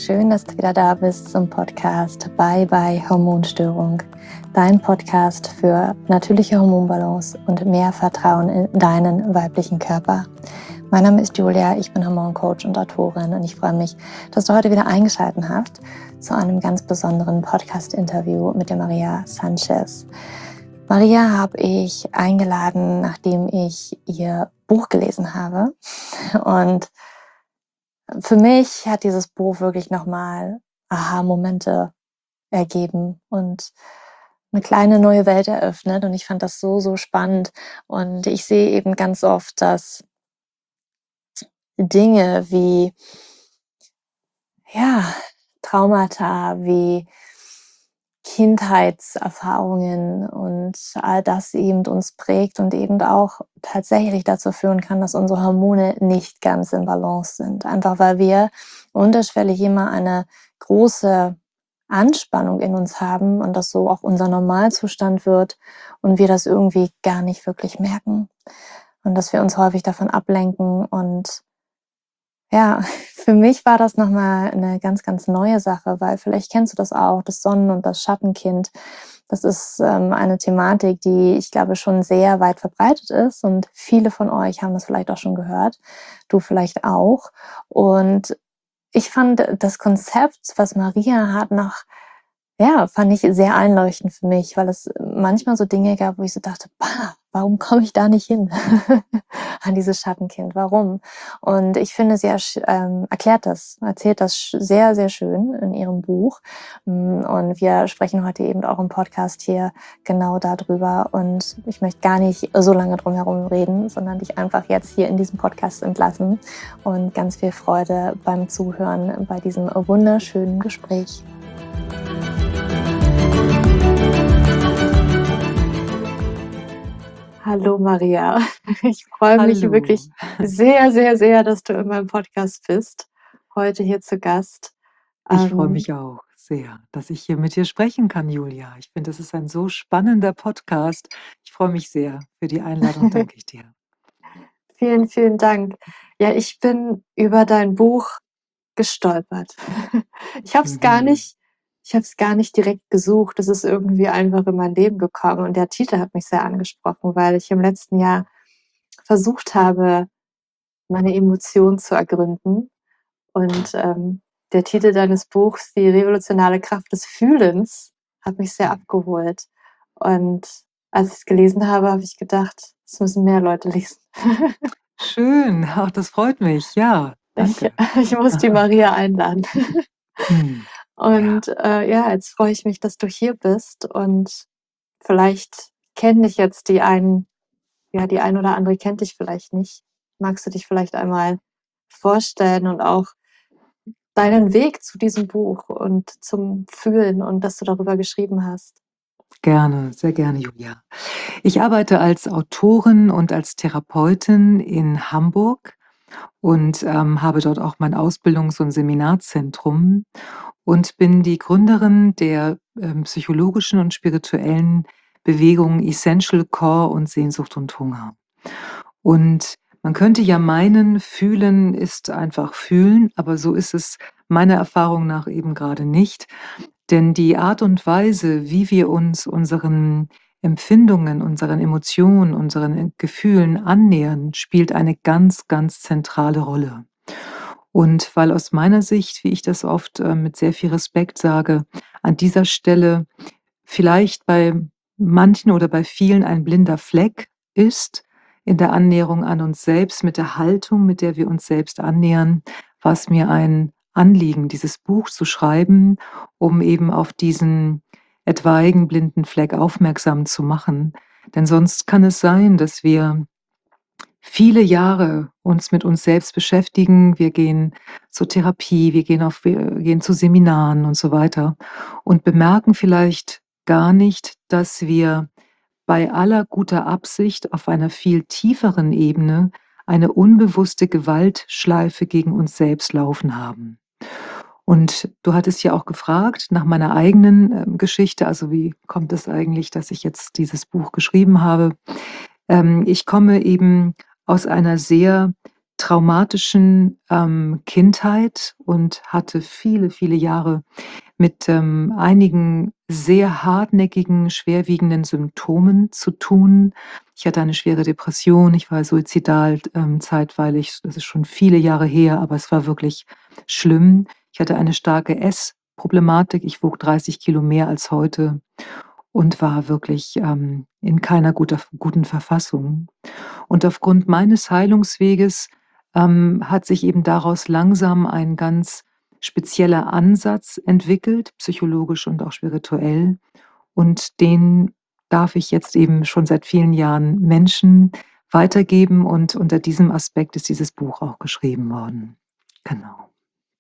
schön, dass du wieder da bist zum Podcast Bye Bye Hormonstörung. Dein Podcast für natürliche Hormonbalance und mehr Vertrauen in deinen weiblichen Körper. Mein Name ist Julia, ich bin Hormoncoach und Autorin und ich freue mich, dass du heute wieder eingeschaltet hast zu einem ganz besonderen Podcast-Interview mit der Maria Sanchez. Maria habe ich eingeladen, nachdem ich ihr Buch gelesen habe, und für mich hat dieses Buch wirklich nochmal Aha-Momente ergeben und eine kleine neue Welt eröffnet, und ich fand das so spannend. Und ich sehe eben ganz oft, dass Dinge wie Traumata, wie Kindheitserfahrungen und all das eben uns prägt und eben auch tatsächlich dazu führen kann, dass unsere Hormone nicht ganz in Balance sind. Einfach weil wir unterschwellig immer eine große Anspannung in uns haben und das so auch unser Normalzustand wird und wir das irgendwie gar nicht wirklich merken. Und dass wir uns häufig davon ablenken. Und ja, für mich war das nochmal eine ganz neue Sache, weil vielleicht kennst du das auch, das Sonnen- und das Schattenkind. Das ist eine Thematik, die ich glaube schon sehr weit verbreitet ist, und viele von euch haben das vielleicht auch schon gehört, du vielleicht auch. Und ich fand das Konzept, was Maria hat, fand ich sehr einleuchtend für mich, weil es manchmal so Dinge gab, wo ich so dachte, warum komme ich da nicht hin an dieses Schattenkind? Warum? Und ich finde, sie erzählt das sehr schön in ihrem Buch. Und wir sprechen heute eben auch im Podcast hier genau darüber. Und ich möchte gar nicht so lange drum herum reden, sondern dich einfach jetzt hier in diesem Podcast entlassen. Und ganz viel Freude beim Zuhören bei diesem wunderschönen Gespräch. Hallo Maria, ich freue mich Hallo. wirklich sehr, dass du in meinem Podcast bist, heute hier zu Gast. Ich freue mich auch sehr, dass ich hier mit dir sprechen kann, Julia. Ich finde, das ist ein so spannender Podcast. Ich freue mich sehr. Für die Einladung danke ich dir. Vielen Dank. Ja, ich bin über dein Buch gestolpert. Ich habe es gar Mhm. nicht direkt gesucht. Es ist irgendwie einfach in mein Leben gekommen, und der Titel hat mich sehr angesprochen, weil ich im letzten Jahr versucht habe, meine Emotionen zu ergründen. Und der Titel deines Buchs, Die revolutionäre Kraft des Fühlens, hat mich sehr abgeholt. Und als ich es gelesen habe, habe ich gedacht, es müssen mehr Leute lesen. Schön, ach, das freut mich. Ja, Ich, danke. ich muss die Maria einladen. Hm. Ja, Und jetzt freue ich mich, dass du hier bist. Und vielleicht kennen dich jetzt die ein oder andere kennt dich vielleicht nicht. Magst du dich vielleicht einmal vorstellen und auch deinen Weg zu diesem Buch und zum Fühlen und dass du darüber geschrieben hast? gerne, sehr gerne, Julia. Ich arbeite als Autorin und als Therapeutin in Hamburg und habe dort auch mein Ausbildungs- und Seminarzentrum und bin die Gründerin der psychologischen und spirituellen Bewegung Essential Core und Sehnsucht und Hunger. Und man könnte ja meinen, fühlen ist einfach fühlen, aber so ist es meiner Erfahrung nach eben gerade nicht. Denn die Art und Weise, wie wir uns unseren Empfindungen, unseren Emotionen, unseren Gefühlen annähern, spielt eine ganz zentrale Rolle. Und weil aus meiner Sicht, wie ich das oft mit sehr viel Respekt sage, an dieser Stelle vielleicht bei manchen oder bei vielen ein blinder Fleck ist in der Annäherung an uns selbst, mit der Haltung, mit der wir uns selbst annähern, war es mir ein Anliegen, dieses Buch zu schreiben, um eben auf diesen etwaigen blinden Fleck aufmerksam zu machen. Denn sonst kann es sein, dass wir viele Jahre uns mit uns selbst beschäftigen. Wir gehen zur Therapie, wir gehen zu Seminaren und so weiter und bemerken vielleicht gar nicht, dass wir bei aller guter Absicht auf einer viel tieferen Ebene eine unbewusste Gewaltschleife gegen uns selbst laufen haben. Und du hattest ja auch gefragt nach meiner eigenen Geschichte, also wie kommt es eigentlich, dass ich jetzt dieses Buch geschrieben habe? Ich komme eben aus einer sehr traumatischen, Kindheit und hatte viele, viele Jahre mit, einigen sehr hartnäckigen, schwerwiegenden Symptomen zu tun. Ich hatte eine schwere Depression, ich war suizidal, zeitweilig. Das ist schon viele Jahre her, aber es war wirklich schlimm. Ich hatte eine starke Essproblematik. Ich wog 30 Kilo mehr als heute und war wirklich, in keiner guten Verfassung. Und aufgrund meines Heilungsweges, hat sich eben daraus langsam ein ganz spezieller Ansatz entwickelt, psychologisch und auch spirituell. Und den darf ich jetzt eben schon seit vielen Jahren Menschen weitergeben und unter diesem Aspekt ist dieses Buch auch geschrieben worden. Genau.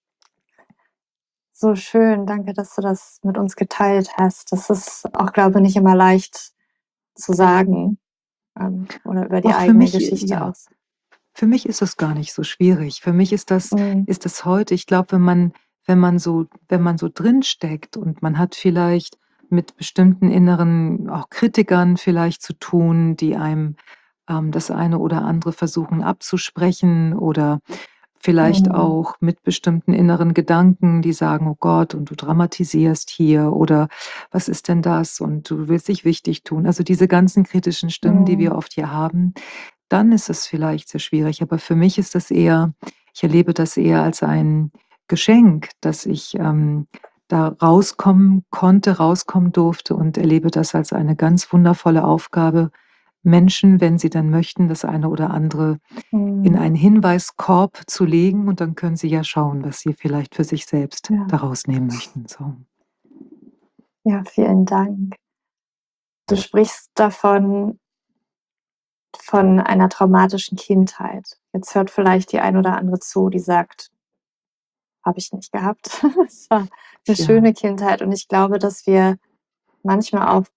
So schön, danke, dass du das mit uns geteilt hast. Das ist auch, glaube ich, nicht immer leicht zu sagen, oder über die Auch für eigene mich, Geschichte ja. aus. Für mich ist das gar nicht so schwierig. Für mich Mhm. ist das heute, ich glaube, wenn man so drinsteckt und man hat vielleicht mit bestimmten inneren auch Kritikern vielleicht zu tun, die einem, das eine oder andere versuchen abzusprechen oder vielleicht Mhm. auch mit bestimmten inneren Gedanken, die sagen: „Oh Gott, und du dramatisierst hier“ oder „Was ist denn das?“ und „Du willst dich wichtig tun.“ Also, diese ganzen kritischen Stimmen, die wir Mhm. oft hier haben, dann ist es vielleicht sehr schwierig. Aber für mich ist das eher, ich erlebe das eher als ein Geschenk, dass ich, da rauskommen konnte, rauskommen durfte und erlebe das als eine ganz wundervolle Aufgabe, Menschen, wenn sie dann möchten, das eine oder andere in Mhm. einen Hinweiskorb zu legen und dann können sie ja schauen, was sie vielleicht für sich selbst Ja. daraus nehmen möchten, so. Ja, vielen Dank. Du sprichst davon von einer traumatischen Kindheit. Jetzt hört vielleicht die ein oder andere zu, die sagt: „Habe ich nicht gehabt.“ Es war 'ne Tja, schöne Kindheit und ich glaube, dass wir manchmal auch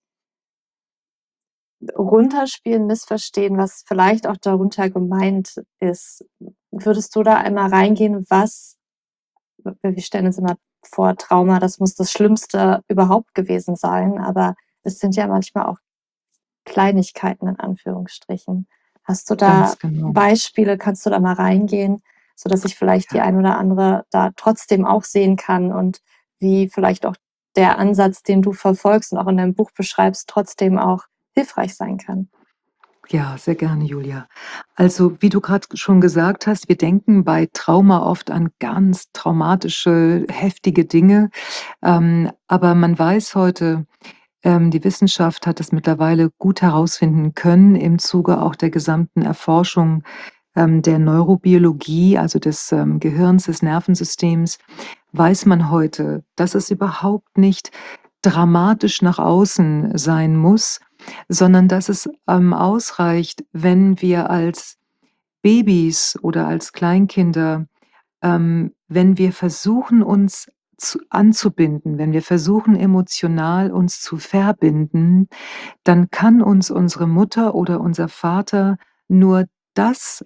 runterspielen, missverstehen, was vielleicht auch darunter gemeint ist. Würdest du da einmal reingehen, was wir stellen uns immer vor, Trauma, das muss das Schlimmste überhaupt gewesen sein, aber es sind ja manchmal auch Kleinigkeiten in Anführungsstrichen. Hast du da ganz genau. Beispiele? Kannst du da mal reingehen, sodass ich vielleicht die Ja. ein oder andere da trotzdem auch sehen kann und wie vielleicht auch der Ansatz, den du verfolgst und auch in deinem Buch beschreibst, trotzdem auch hilfreich sein kann? Ja, sehr gerne, Julia. Also, wie du gerade schon gesagt hast, wir denken bei Trauma oft an ganz traumatische, heftige Dinge, aber man weiß heute, die Wissenschaft hat es mittlerweile gut herausfinden können im Zuge auch der gesamten Erforschung, der Neurobiologie, also des, Gehirns, des Nervensystems, weiß man heute, dass es überhaupt nicht dramatisch nach außen sein muss, sondern dass es, ausreicht, wenn wir als Babys oder als Kleinkinder, wenn wir versuchen, uns anzubinden, wenn wir versuchen, emotional uns zu verbinden, dann kann uns unsere Mutter oder unser Vater nur das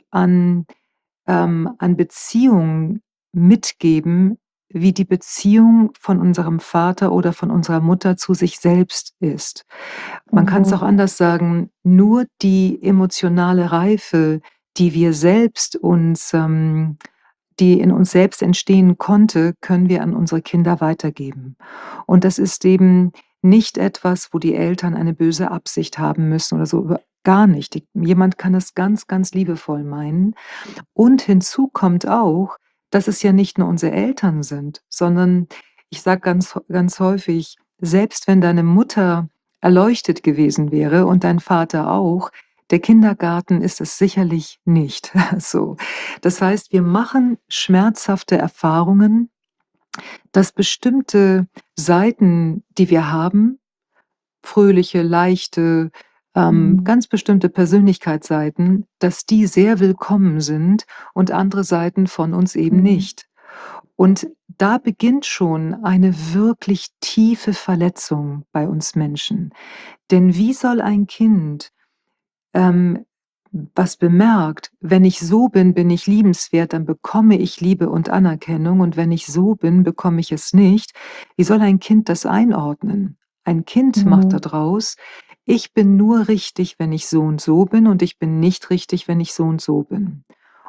an Beziehung mitgeben, wie die Beziehung von unserem Vater oder von unserer Mutter zu sich selbst ist. Man kann es Mhm, auch anders sagen, nur die emotionale Reife, die wir selbst uns die in uns selbst entstehen konnte, können wir an unsere Kinder weitergeben. Und das ist eben nicht etwas, wo die Eltern eine böse Absicht haben müssen oder so, gar nicht. Jemand kann es ganz, ganz liebevoll meinen. Und hinzu kommt auch, dass es ja nicht nur unsere Eltern sind, sondern ich sage ganz häufig, selbst wenn deine Mutter erleuchtet gewesen wäre und dein Vater auch, der Kindergarten ist es sicherlich nicht so. Das heißt, wir machen schmerzhafte Erfahrungen, dass bestimmte Seiten, die wir haben, fröhliche, leichte, mhm, ganz bestimmte Persönlichkeitsseiten, dass die sehr willkommen sind und andere Seiten von uns eben mhm, nicht. Und da beginnt schon eine wirklich tiefe Verletzung bei uns Menschen. Denn wie soll ein Kind ähm, was bemerkt, wenn ich so bin, bin ich liebenswert, dann bekomme ich Liebe und Anerkennung und wenn ich so bin, bekomme ich es nicht. Wie soll ein Kind das einordnen? Ein Kind macht mhm, daraus, ich bin nur richtig, wenn ich so und so bin und ich bin nicht richtig, wenn ich so und so bin.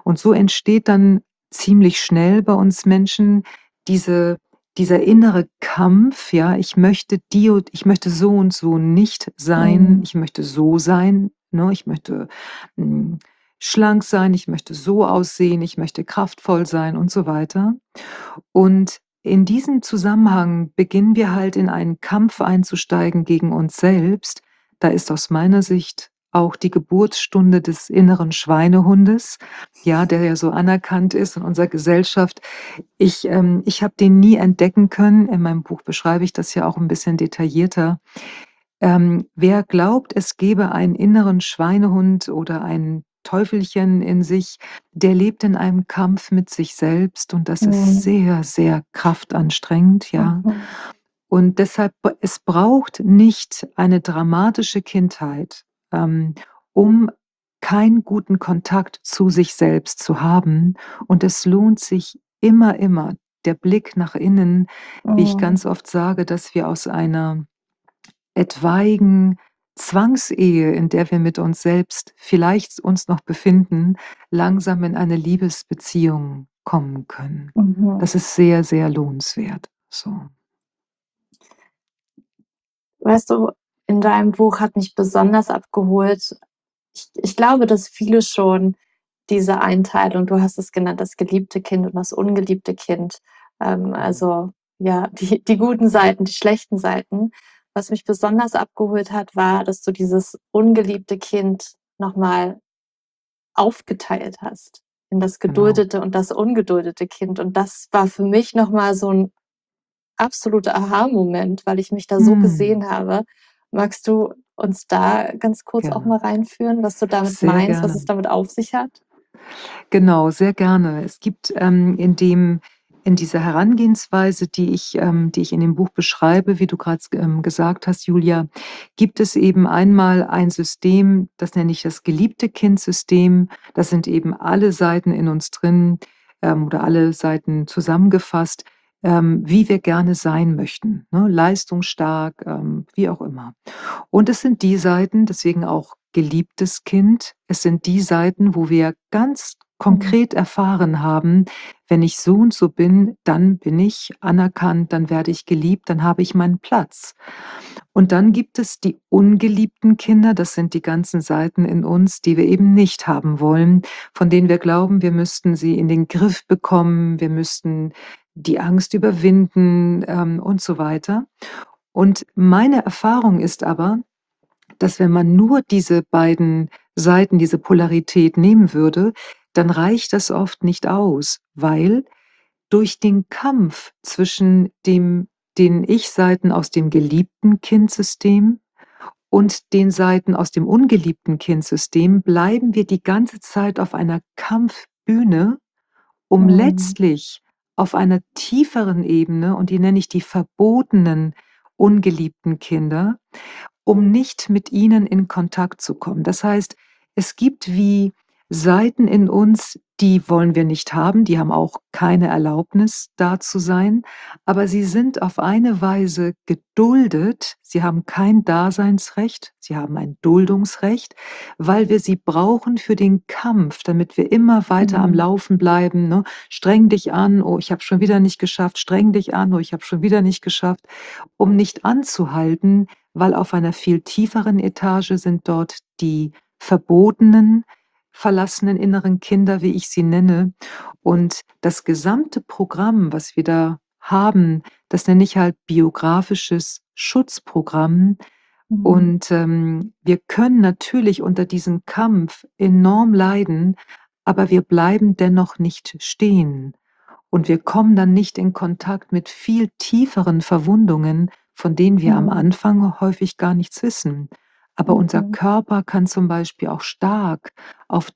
Und so entsteht dann ziemlich schnell bei uns Menschen diese dieser innere Kampf, ja, ich möchte so und so nicht sein, Mhm. ich möchte so sein, ne? Ich möchte, hm, schlank sein, ich möchte so aussehen, ich möchte kraftvoll sein und so weiter. Und in diesem Zusammenhang beginnen wir halt in einen Kampf einzusteigen gegen uns selbst. Da ist aus meiner Sicht auch die Geburtsstunde des inneren Schweinehundes, ja, der ja so anerkannt ist in unserer Gesellschaft. Ich habe den nie entdecken können. In meinem Buch beschreibe ich das ja auch ein bisschen detaillierter. Wer glaubt, es gäbe einen inneren Schweinehund oder ein Teufelchen in sich, der lebt in einem Kampf mit sich selbst und das ist Mhm. sehr, sehr kraftanstrengend, ja. Mhm. Und deshalb es braucht nicht eine dramatische Kindheit, um keinen guten Kontakt zu sich selbst zu haben. Und es lohnt sich immer, immer der Blick nach innen, wie ich Mhm. ganz oft sage, dass wir aus einer etwaigen Zwangsehe, in der wir mit uns selbst vielleicht uns noch befinden, langsam in eine Liebesbeziehung kommen können. Mhm. Das ist sehr, sehr lohnenswert, so. Weißt du, in deinem Buch hat mich besonders abgeholt. Ich glaube, dass viele schon diese Einteilung, du hast es genannt, das geliebte Kind und das ungeliebte Kind, Mhm. also, ja, die guten Seiten, die schlechten Seiten. Was mich besonders abgeholt hat, war, dass du dieses ungeliebte Kind noch mal aufgeteilt hast in das Genau. geduldete und das ungeduldete Kind. Und das war für mich noch mal so 'n absoluter Aha-Moment, weil ich mich da so Mhm. gesehen habe. Magst du uns da ganz kurz auch Gerne. mal reinführen, was du damit Sehr meinst, was gerne. es damit auf sich hat? Genau, sehr gerne. Es gibt, in dieser Herangehensweise, die ich in dem Buch beschreibe, wie du gerade gesagt hast, Julia, gibt es eben einmal ein System, das nenne ich das geliebte Kind-System. Das sind eben alle Seiten in uns drin, oder alle Seiten zusammengefasst, wie wir gerne sein möchten, ne? Leistungsstark, wie auch immer. Und es sind die Seiten, deswegen auch geliebtes Kind, es sind die Seiten, wo wir ganz Mhm. konkret erfahren haben, wenn ich so und so bin, dann bin ich anerkannt, dann werde ich geliebt, dann habe ich meinen Platz. Und dann gibt es die ungeliebten Kinder, das sind die ganzen Seiten in uns, die wir eben nicht haben wollen, von denen wir glauben, wir müssten sie in den Griff bekommen, wir müssten die Angst überwinden, und so weiter. Und meine Erfahrung ist aber, dass wenn man nur diese beiden Seiten, diese Polarität nehmen würde, dann reicht das oft nicht aus, weil durch den Kampf zwischen den Ich-Seiten aus dem geliebten Kindsystem und den Seiten aus dem ungeliebten Kindsystem bleiben wir die ganze Zeit auf einer Kampfbühne, um Mhm. letztlich auf einer tieferen Ebene, und die nenne ich die verbotenen ungeliebten Kinder, um nicht mit ihnen in Kontakt zu kommen. Das heißt, es gibt wie Seiten in uns, die wollen wir nicht haben, die haben auch keine Erlaubnis, da zu sein, aber sie sind auf eine Weise geduldet. Sie haben kein Daseinsrecht, sie haben ein Duldungsrecht, weil wir sie brauchen für den Kampf, damit wir immer weiter am Mhm. Laufen bleiben, ne? Streng dich an, oh, ich habe schon wieder nicht geschafft, streng dich an, oh, ich habe schon wieder nicht geschafft, um nicht anzuhalten, weil auf einer viel tieferen Etage sind dort die verbotenen, verlassenen inneren Kinder, wie ich sie nenne. Und das gesamte Programm, was wir da haben, das nenne ich halt biografisches Schutzprogramm. Mhm. Und, wir können natürlich unter diesem Kampf enorm leiden, aber wir bleiben dennoch nicht stehen. Und wir kommen dann nicht in Kontakt mit viel tieferen Verwundungen, von denen wir am Mhm. Anfang häufig gar nichts wissen. Aber unser Mhm. Körper kann zum Beispiel auch stark auf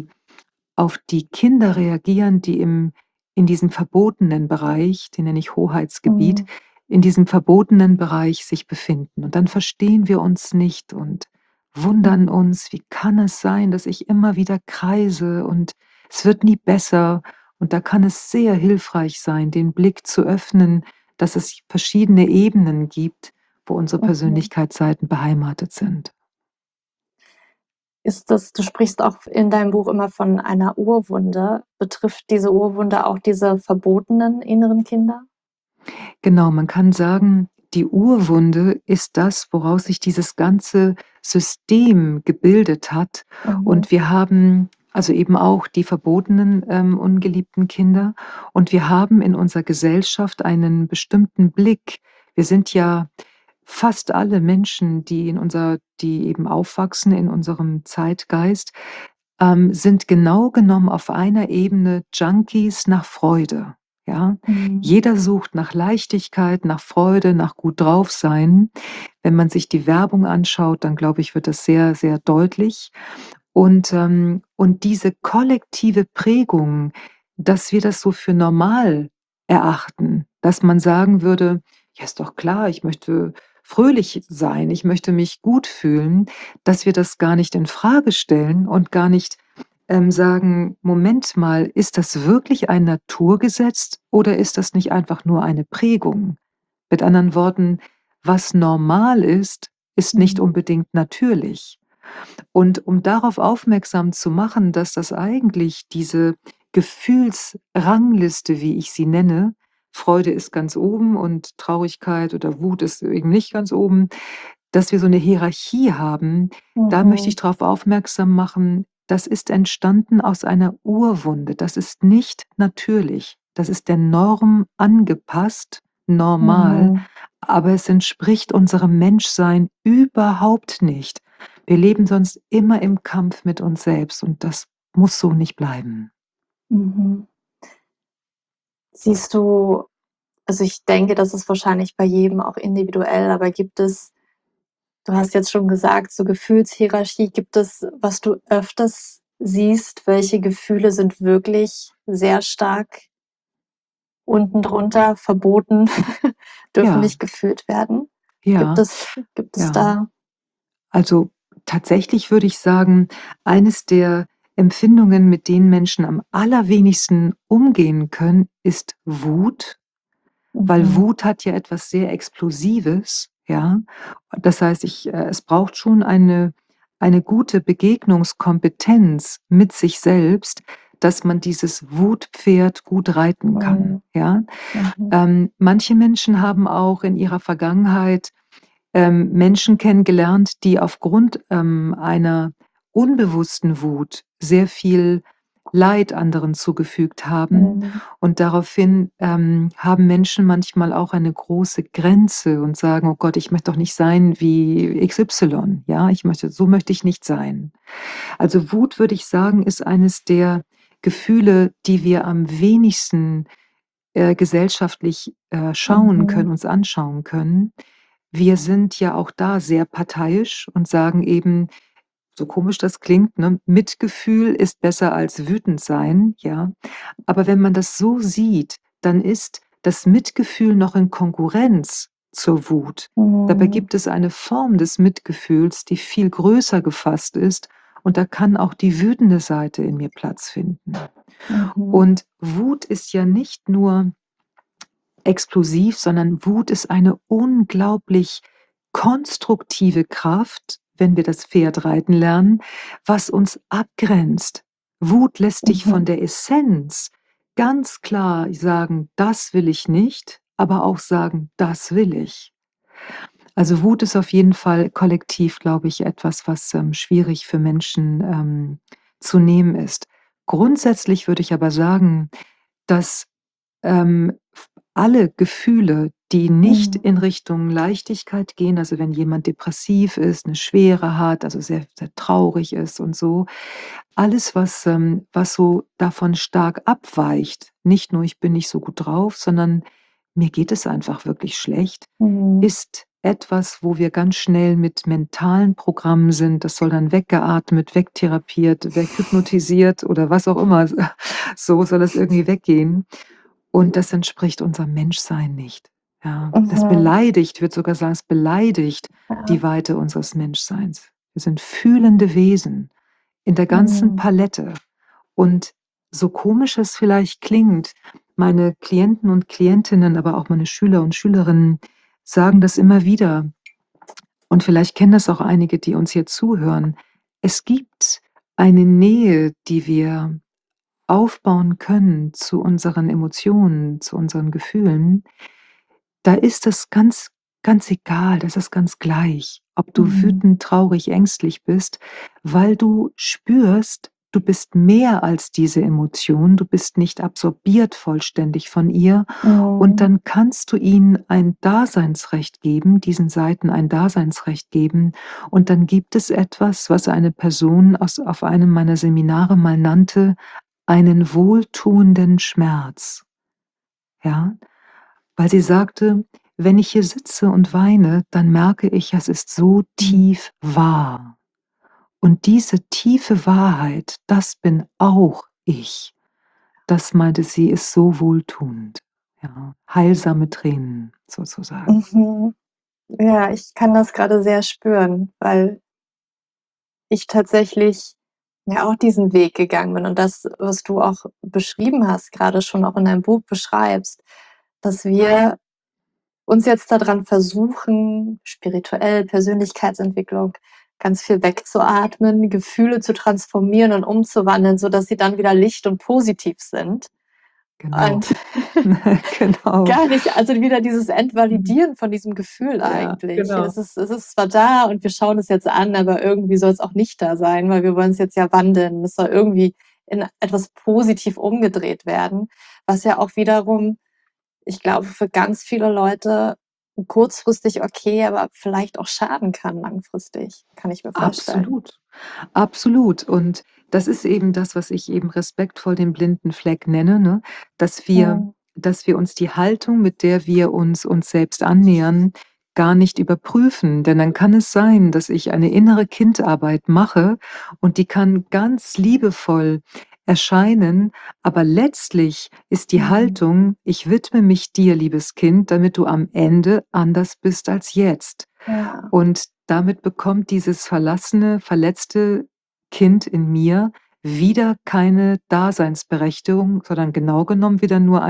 die Kinder reagieren, die in diesem verbotenen Bereich, den nenne ich Hoheitsgebiet, Mhm. in diesem verbotenen Bereich sich befinden. Und dann verstehen wir uns nicht und wundern Mhm. uns, wie kann es sein, dass ich immer wieder kreise und es wird nie besser. Und da kann es sehr hilfreich sein, den Blick zu öffnen, dass es verschiedene Ebenen gibt, wo unsere Mhm. Persönlichkeitsseiten beheimatet sind. Du sprichst auch in deinem Buch immer von einer Urwunde. Betrifft diese Urwunde auch diese verbotenen inneren Kinder? Genau, man kann sagen, die Urwunde ist das, woraus sich dieses ganze System gebildet hat. Mhm. Und wir haben also eben auch die verbotenen, ungeliebten Kinder. Und wir haben in unserer Gesellschaft einen bestimmten Blick. Wir sind ja fast alle Menschen, die eben aufwachsen in unserem Zeitgeist, sind genau genommen auf einer Ebene Junkies nach Freude, ja? Mhm. Jeder sucht nach Leichtigkeit, nach Freude, nach gut drauf sein. Wenn man sich die Werbung anschaut, dann glaube ich, wird das sehr, sehr deutlich. Und diese kollektive Prägung, dass wir das so für normal erachten, dass man sagen würde: „Ja, ist doch klar, ich möchte fröhlich sein, ich möchte mich gut fühlen“, dass wir das gar nicht in Frage stellen und gar nicht, sagen: „Moment mal, ist das wirklich ein Naturgesetz oder ist das nicht einfach nur eine Prägung?“ Mit anderen Worten, was normal ist, ist nicht Mhm. unbedingt natürlich. Und um darauf aufmerksam zu machen, dass das eigentlich diese Gefühlsrangliste, wie ich sie nenne, Freude ist ganz oben und Traurigkeit oder Wut ist eben nicht ganz oben, dass wir so eine Hierarchie haben, da möchte ich Mhm. darauf aufmerksam machen, das ist entstanden aus einer Urwunde. Das ist nicht natürlich. Das ist der Norm angepasst, normal, Mhm. aber es entspricht unserem Menschsein überhaupt nicht. Wir leben sonst immer im Kampf mit uns selbst und das muss so nicht bleiben. Mhm. Siehst du Also, ich denke, das ist wahrscheinlich bei jedem auch individuell, aber du hast jetzt schon gesagt, so Gefühlshierarchie, gibt es, was du öfters siehst, welche Gefühle sind wirklich sehr stark unten drunter verboten, dürfen Ja, nicht gefühlt werden? Gibt ja, es gibt es ja. da Also, tatsächlich würde ich sagen, eines der Empfindungen, mit denen Menschen am allerwenigsten umgehen können, ist Wut, weil mhm, Wut hat ja etwas sehr Explosives, ja? Das heißt, es braucht schon eine gute Begegnungskompetenz mit sich selbst, dass man dieses Wutpferd gut reiten kann, mhm, ja? mhm, Manche Menschen haben auch in ihrer Vergangenheit Menschen kennengelernt, die aufgrund, einer unbewussten Wut sehr viel Leid anderen zugefügt haben. mhm, Und daraufhin, haben Menschen manchmal auch eine große Grenze und sagen: „Oh Gott, ich möchte doch nicht sein wie XY, ja? So möchte ich nicht sein.“ Also, Wut, würde ich sagen, ist eines der Gefühle, die wir am wenigsten, gesellschaftlich, schauen mhm, können uns anschauen können. Wir sind ja auch da sehr parteiisch und sagen eben, so komisch das klingt, ne, Mitgefühl ist besser als wütend sein, ja? Aber wenn man das so sieht, dann ist das Mitgefühl noch in Konkurrenz zur Wut. Dabei mhm, gibt es eine Form des Mitgefühls, die viel größer gefasst ist, und da kann auch die wütende Seite in mir Platz finden. mhm, Und Wut ist ja nicht nur explosiv, sondern Wut ist eine unglaublich konstruktive Kraft, wenn wir das Pferd reiten lernen, was uns abgrenzt. Wut lässt dich von mhm, der Essenz ganz klar sagen: „Das will ich nicht“, aber auch sagen: „Das will ich.“ Also, Wut ist auf jeden Fall kollektiv, glaube ich, etwas, was, schwierig für Menschen, zu nehmen ist. Grundsätzlich würde ich aber sagen, dass f alle Gefühle, die nicht mhm, in Richtung Leichtigkeit gehen, also wenn jemand depressiv ist, eine Schwere hat, also sehr, sehr traurig ist und so, alles, was so davon stark abweicht, nicht nur: „Ich bin nicht so gut drauf“, sondern: „Mir geht es einfach wirklich schlecht“, mhm, ist etwas, wo wir ganz schnell mit mentalen Programmen sind. Das soll dann weggeatmet, wegtherapiert, weghypnotisiert oder was auch immer. So soll das irgendwie weggehen. Und das entspricht unserem Menschsein nicht. Ja, das mhm, beleidigt, ich würde sogar sagen, es beleidigt ja, die Weite unseres Menschseins. Wir sind fühlende Wesen in der ganzen mhm, Palette. Und so komisch es vielleicht klingt, meine Klienten und Klientinnen, aber auch meine Schüler und Schülerinnen sagen das immer wieder. Und vielleicht kennen das auch einige, die uns hier zuhören. es gibt eine Nähe, die wir aufbauen können zu unseren Emotionen, zu unseren Gefühlen. Da ist es ganz egal, das ist ganz gleich, ob du Mhm. wütend, traurig, ängstlich bist, weil du spürst, du bist mehr als diese Emotion, du bist nicht absorbiert vollständig von ihr und Mhm. dann kannst du ihnen ein Daseinsrecht geben, diesen Seiten ein Daseinsrecht geben und dann gibt es etwas, was eine Person auf einem meiner Seminare mal nannte, einen wohltuenden Schmerz, ja? Weil sie sagte: „Wenn ich hier sitze und weine, dann merke ich, es ist so Mhm. tief wahr. Und diese tiefe Wahrheit, das bin auch ich.“ Das meinte sie, ist so wohltuend, ja, heilsame Tränen sozusagen. Mhm. Ja, ich kann das grade sehr spüren, weil ich tatsächlich ja auch diesen Weg gegangen bin und das, was du auch beschrieben hast, grade schon auch in deinem Buch beschreibst, dass wir uns jetzt da dran versuchen, spirituell, Persönlichkeitsentwicklung, ganz viel wegzuatmen, Gefühle zu transformieren und umzuwandeln, sodass sie dann wieder licht und positiv sind. Genau. Und Genau. gar nicht also wieder dieses Mhm. Entvalidieren von diesem Gefühl Ja, eigentlich. genau. Es ist zwar da und wir schauen es jetzt an, aber irgendwie soll's auch nicht da sein, weil wir wollen's jetzt ja wandeln. Es soll irgendwie in etwas positiv umgedreht werden, was ja auch wiederum, ich glaube, für ganz viele Leute kurzfristig okay, aber vielleicht auch schaden kann langfristig, kann ich mir vorstellen. Absolut, absolut. Und das ist eben das, was ich eben respektvoll den blinden Fleck nenne, ne? Mhm. Dass wir uns die Haltung, mit der wir uns selbst annähern, gar nicht überprüfen. Denn dann kann es sein, dass ich eine innere Kindarbeit mache und die kann ganz liebevoll erscheinen, aber letztlich ist die Mhm. Haltung: „Ich widme mich dir, liebes Kind, damit du am Ende anders bist als jetzt.“ Ja. Und damit bekommt dieses verlassene, verletzte Kind in mir wieder keine Daseinsberechtigung, sondern genau genommen wieder nur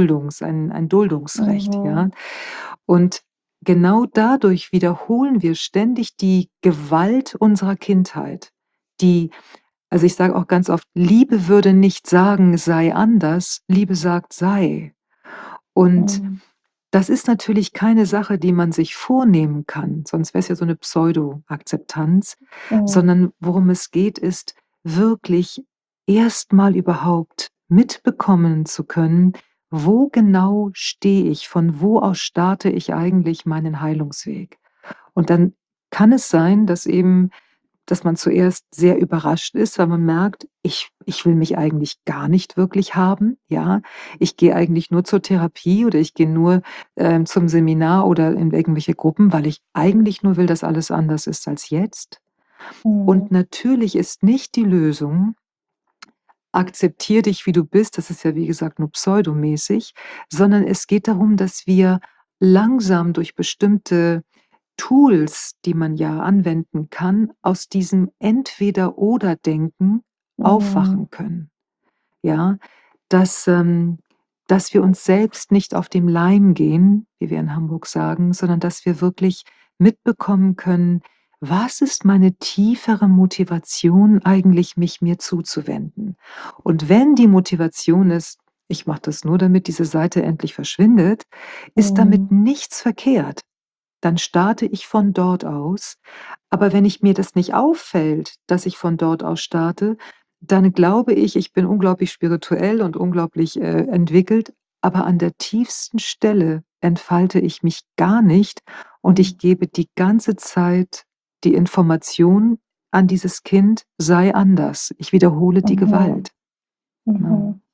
ein Duldungsrecht, ja? Mhm. Und genau dadurch wiederholen wir ständig die Gewalt unserer Kindheit, die also, ich sage auch ganz oft: „Liebe würde nicht sagen, sei anders, Liebe sagt, sei.“ Und Mhm. das ist natürlich keine Sache, die man sich vornehmen kann, sonst wäre es ja so 'ne Pseudo-Akzeptanz, Mhm. sondern worum es geht, ist wirklich erst mal überhaupt mitbekommen zu können: „Wo genau stehe ich? Von wo aus starte ich eigentlich meinen Heilungsweg?“ Und dann kann es sein, dass man zuerst sehr überrascht ist, weil man merkt: „Ich will mich eigentlich gar nicht wirklich haben, ja? Ich gehe eigentlich nur zur Therapie oder ich gehe nur, zum Seminar oder in irgendwelche Gruppen, weil ich eigentlich nur will, dass alles anders ist als jetzt.“ Mhm. Und natürlich ist nicht die Lösung: „Akzeptiere dich, wie du bist“, das ist ja, wie gesagt, nur pseudomäßig, sondern es geht darum, dass wir langsam durch bestimmte Tools, die man ja anwenden kann, aus diesem Entweder-oder-Denken Mhm. aufwachen können, ja? Dass dass wir uns selbst nicht auf dem Leim gehen, wie wir in Hamburg sagen, sondern dass wir wirklich mitbekommen können: „Was ist meine tiefere Motivation eigentlich, mich mir zuzuwenden?“ Und wenn die Motivation ist: „Ich mache das nur, damit diese Seite endlich verschwindet“, ist damit Mhm. nichts verkehrt. Dann starte ich von dort aus. Aber wenn ich mir das nicht auffällt, dass ich von dort aus starte, dann glaube ich, ich bin unglaublich spirituell und unglaublich, entwickelt, aber an der tiefsten Stelle entfalte ich mich gar nicht und ich Mhm. gebe die ganze Zeit die Information an dieses Kind: „Sei anders.“ Ich wiederhole die Mhm. Gewalt, ne? Mhm.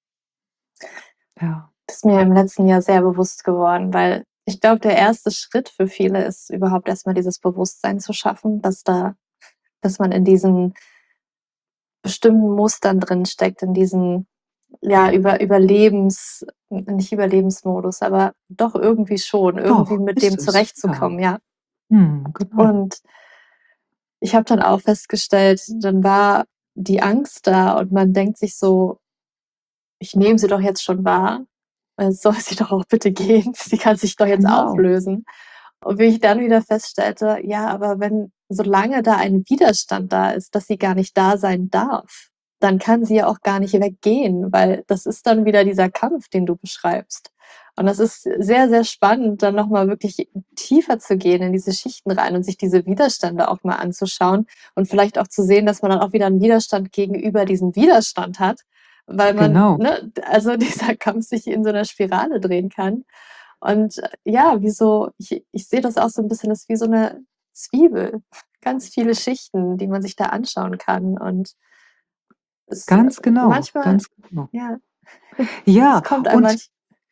Ja. Das ist mir im letzten Jahr sehr bewusst geworden, weil ich glaube, der erste Schritt für viele ist überhaupt erst mal dieses Bewusstsein zu schaffen, dass man in diesen bestimmten Mustern drinsteckt, in diesen, ja, Überlebens nicht Überlebensmodus, aber doch irgendwie schon, irgendwie Doch, mit dem ist es, ja. zurechtzukommen, ja. Mhm, genau. Und ich habe dann auch festgestellt, dann war die Angst da und man denkt sich so: „Ich nehme sie doch jetzt schon wahr, soll sie doch auch bitte gehen. Sie kann sich doch jetzt Genau. auflösen.“ Und wie ich dann wieder feststellte, ja, aber wenn solange da ein Widerstand da ist, dass sie gar nicht da sein darf, dann kann sie ja auch gar nicht weggehen, weil das ist dann wieder dieser Kampf, den du beschreibst. Und das ist sehr, sehr spannend, dann noch mal wirklich tiefer zu gehen in diese Schichten rein und sich diese Widerstände auch mal anzuschauen und vielleicht auch zu sehen, dass man dann auch wieder 'n Widerstand gegenüber diesem Widerstand hat, weil man, Genau, ne, also dieser Kampf sich in so 'ner Spirale drehen kann. Und ja, wie so ich sehe das auch so 'n bisschen als wie so 'ne Zwiebel. Ganz viele Schichten, die man sich da anschauen kann. Und es manchmal ganz genau. ja, es Ja, kommt einem und manch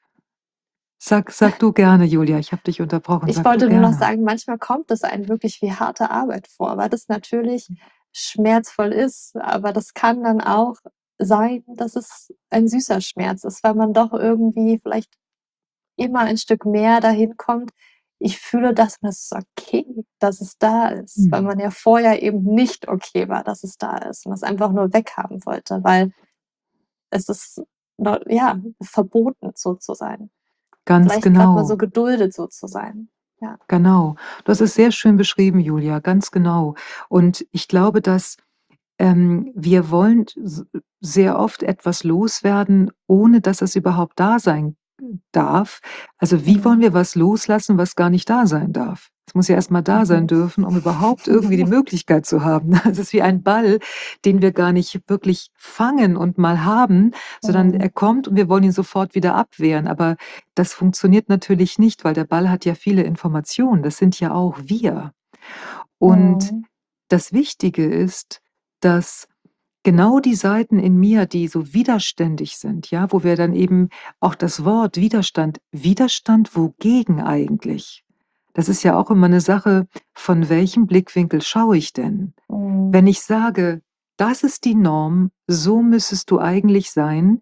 sag du gerne, Julia, ich habe dich unterbrochen. ich Sag du wollte nur noch gerne. sagen, manchmal kommt es einem wirklich wie harte Arbeit vor, weil das natürlich schmerzvoll ist, aber das kann dann auch sein, dass es ein süßer Schmerz ist, weil man doch irgendwie vielleicht immer ein Stück mehr dahin kommt. Ich fühle das und es ist okay, dass es da ist, weil Mhm. man ja vorher eben nicht okay war, dass es da ist und es einfach nur weghaben wollte, weil es ist ja, verboten, so zu sein. Ganz Vielleicht gerade mal genau, so geduldet, so zu sein. Ja. genau. Du hast es sehr schön beschrieben, Julia, ganz genau. Und ich glaube, dass wir wollen sehr oft etwas loswerden, ohne dass es überhaupt da sein darf. Also, wie wollen Mhm. wir was loslassen, was gar nicht da sein darf? Es muss ja erst mal da sein Mhm. dürfen, um überhaupt irgendwie die Möglichkeit zu haben. Es ist wie ein Ball, den wir gar nicht wirklich fangen und mal haben, sondern er Mhm. kommt und wir wollen ihn sofort wieder abwehren. Aber das funktioniert natürlich nicht, weil der Ball hat ja viele Informationen. Das sind ja auch wir. Und Mhm. das Wichtige ist, dass genau die Seiten in mir, die so widerständig sind, ja, wo wir dann eben auch das Wort Widerstand wogegen eigentlich? Das ist ja auch immer eine Sache, von welchem Blickwinkel schaue ich denn? Mhm. Wenn ich sage: „Das ist die Norm, so müsstest du eigentlich sein“,